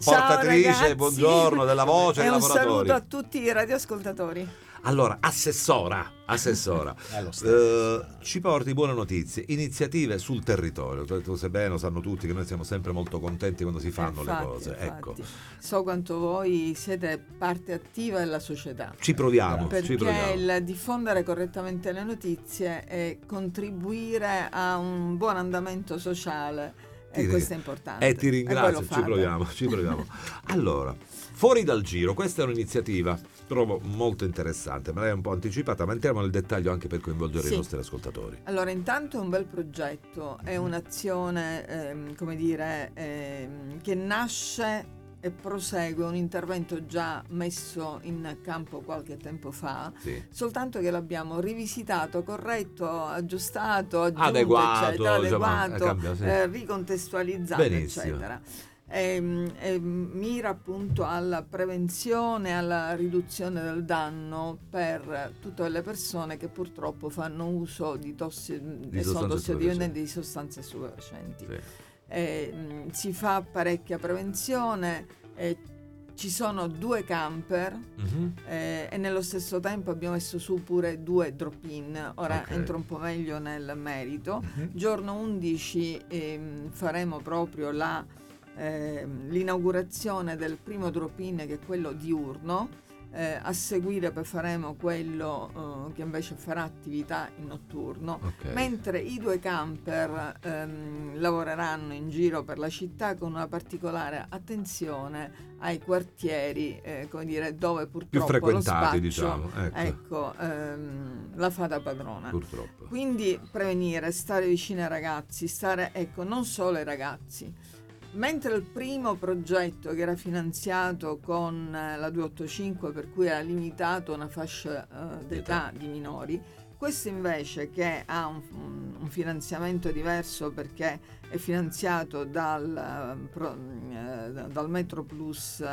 portatrice, ragazzi. buongiorno, della voce e dei un lavoratori. saluto a tutti i radioascoltatori. Allora, assessora, ci porti buone notizie, iniziative sul territorio. Tu sai bene, lo sanno tutti che noi siamo sempre molto contenti quando si fanno le cose. Infatti, Ecco, so quanto voi siete parte attiva della società. ci proviamo. Perché il diffondere correttamente le notizie e contribuire a un buon andamento sociale, e questo è importante. Ti ringrazio, ci proviamo. Allora, fuori dal giro, questa è un'iniziativa, trovo molto interessante, me l'hai un po' anticipata, ma entriamo nel dettaglio anche per coinvolgere i nostri ascoltatori. Allora, intanto è un bel progetto, è un'azione, che nasce e prosegue un intervento già messo in campo qualche tempo fa, soltanto che l'abbiamo rivisitato, corretto, aggiustato, aggiunto, adeguato, ricontestualizzato, eccetera. Mira appunto alla prevenzione, alla riduzione del danno per tutte le persone che purtroppo fanno uso di tossicodipendenti, di sostanze stupefacenti. Si fa parecchia prevenzione, ci sono 2 camper e nello stesso tempo abbiamo messo su pure 2 drop-in. Ora entro un po' meglio nel merito. Giorno 11 faremo proprio l'inaugurazione del primo drop-in, che è quello diurno. A seguire poi faremo quello che invece farà attività in notturno, mentre i 2 camper lavoreranno in giro per la città con una particolare attenzione ai quartieri dove purtroppo più frequentati, lo spaccio, la fa da padrona. Purtroppo. Quindi prevenire, stare vicini ai ragazzi, non solo ai ragazzi. Mentre il primo progetto, che era finanziato con la 285, per cui era limitato a una fascia d'età di minori, questo invece, che ha un finanziamento diverso perché è finanziato dal Metro Plus,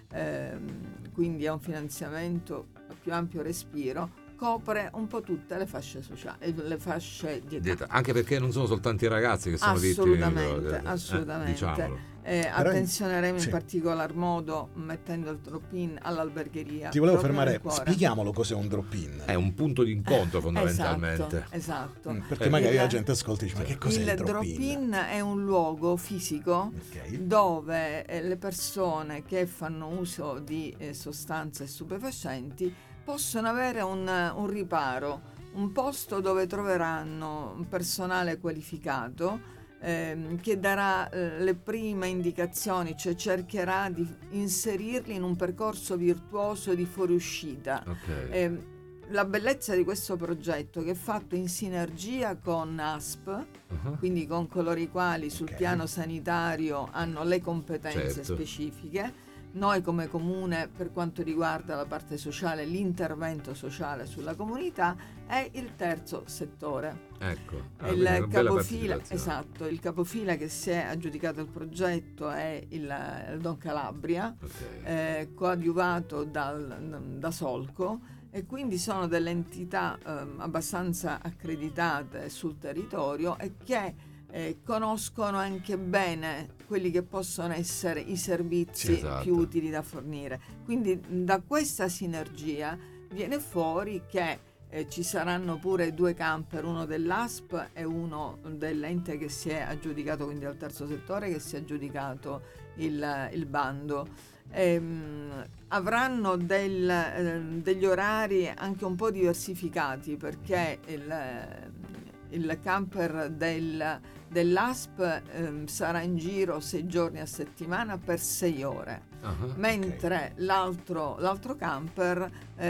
quindi è un finanziamento a più ampio respiro, copre un po' tutte le fasce sociali, le fasce di età. Anche perché non sono soltanto i ragazzi che sono vittime. Assolutamente. Diciamolo. Attenzioneremo in particolar modo mettendo il drop-in all'albergheria. Ti volevo fermare, spieghiamolo cos'è un drop-in. È un punto di incontro fondamentalmente. Esatto. Perché magari la gente ascolta e dice: ma che cos'è il drop-in? Il drop-in è un luogo fisico dove le persone che fanno uso di sostanze stupefacenti possono avere un riparo, un posto dove troveranno un personale qualificato che darà le prime indicazioni, cioè cercherà di inserirli in un percorso virtuoso di fuoriuscita. La bellezza di questo progetto, che è fatto in sinergia con ASP, quindi con coloro i quali sul piano sanitario hanno le competenze specifiche. Noi come comune, per quanto riguarda la parte sociale, l'intervento sociale sulla comunità, è il terzo settore. Il capofila che si è aggiudicato il progetto è il Don Calabria, coadiuvato da Solco, e quindi sono delle entità abbastanza accreditate sul territorio e che conoscono anche bene quelli che possono essere i servizi più utili da fornire. Quindi da questa sinergia viene fuori che ci saranno pure 2 camper, uno dell'ASP e uno dell'ente che si è aggiudicato, quindi al terzo settore, che si è aggiudicato il bando. Avranno degli orari anche un po' diversificati, perché il camper dell'ASP sarà in giro 6 giorni a settimana per 6 ore, mentre l'altro camper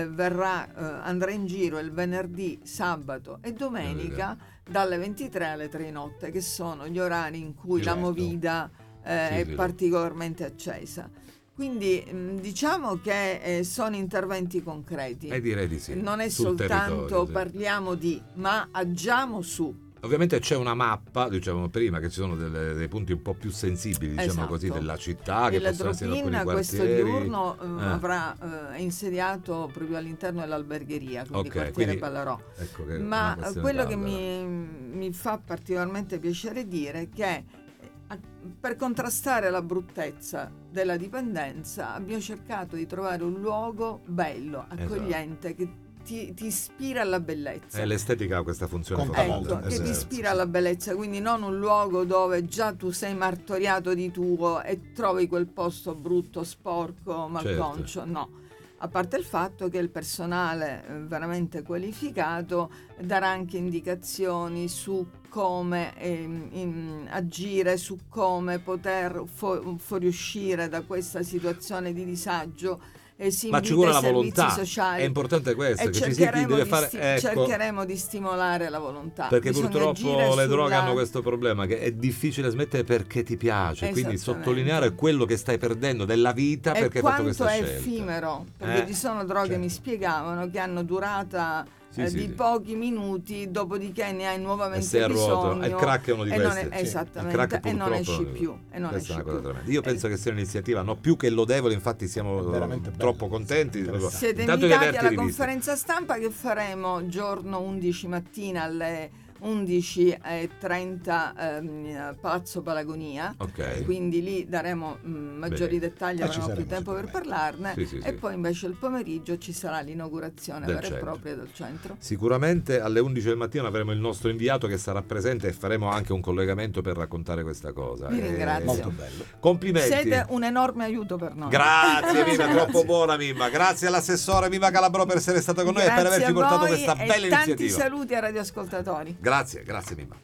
andrà in giro il venerdì, sabato e domenica dalle 23 alle 3 di notte, che sono gli orari in cui la movida è particolarmente accesa. Quindi diciamo che sono interventi concreti. Direi di sì. Non è soltanto parliamo di, ma agiamo su. Ovviamente c'è una mappa, dicevamo prima, che ci sono dei punti un po' più sensibili, diciamo così, della città, che possono essere alcuni quartieri. Questo diurno è insediato proprio all'interno dell'albergheria, quindi quartiere Ballarò. Ma quello che mi fa particolarmente piacere dire è che per contrastare la bruttezza della dipendenza abbiamo cercato di trovare un luogo bello, accogliente, che ti ispira alla bellezza. L'estetica ha questa funzione fondamentale. Che ti ispira alla bellezza, quindi non un luogo dove già tu sei martoriato di tuo e trovi quel posto brutto, sporco, malconcio, no. A parte il fatto che il personale veramente qualificato darà anche indicazioni su come agire, su come poter fuoriuscire da questa situazione di disagio. Ma ci vuole la volontà, sociali. È importante questo, che cercheremo di stimolare la volontà. Perché purtroppo le droghe hanno questo problema, che è difficile smettere perché ti piace, quindi sottolineare quello che stai perdendo della vita perché hai fatto questa scelta. Quanto è effimero, perché ci sono droghe, mi spiegavano, che hanno durata di pochi minuti, dopodiché ne hai nuovamente bisogno. Il crack è uno di questi. Esattamente, e non esci più. Io penso che sia un'iniziativa più che lodevole, infatti siamo troppo contenti. Siete invitati alla conferenza stampa che faremo giorno 11 mattina alle 11:30 Palazzo Palagonia, quindi lì daremo maggiori dettagli, avremo più tempo per parlarne, e poi invece il pomeriggio ci sarà l'inaugurazione vera e propria del centro. Sicuramente alle 11 del mattino avremo il nostro inviato che sarà presente e faremo anche un collegamento per raccontare questa cosa. Vi ringrazio. Molto bello. Complimenti. Siete un enorme aiuto per noi. Grazie Mimma, troppo buona Mimma. Grazie all'assessore Mimma Calabrò per essere stata con noi e per averci portato questa bella iniziativa. Tanti saluti ai radioascoltatori. Grazie Mimma.